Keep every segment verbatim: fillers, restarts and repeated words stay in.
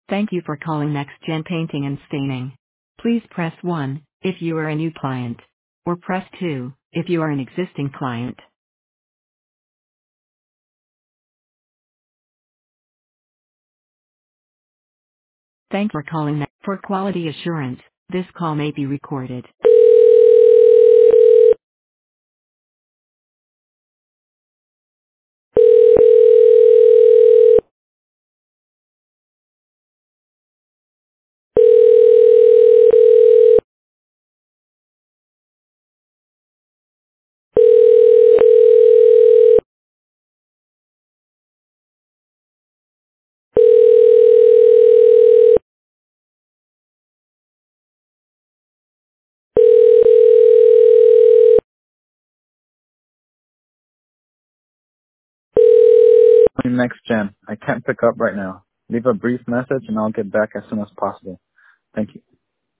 Thank you for calling Next Gen Painting and Staining. Please press one if you are a new client, or press two if you are an existing client. Thank you for calling Next. For quality assurance, this call may be recorded. Next Gen. I can't pick up right now. Leave a brief message and I'll get back as soon as possible. Thank you.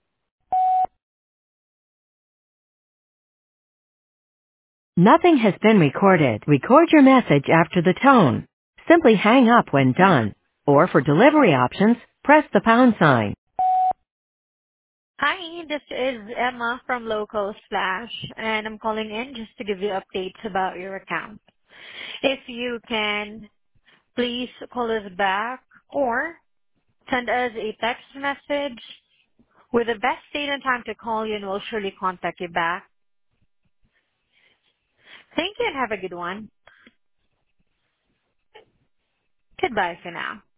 Nothing has been recorded. Record your message after the tone. Simply hang up when done. Or for delivery options, press the pound sign. Hi, this is Emma from Local Slash, and I'm calling in just to give you updates about your account. If you can, please call us back or send us a text message with the best date and time to call you, and we'll surely contact you back. Thank you and have a good one. Goodbye for now.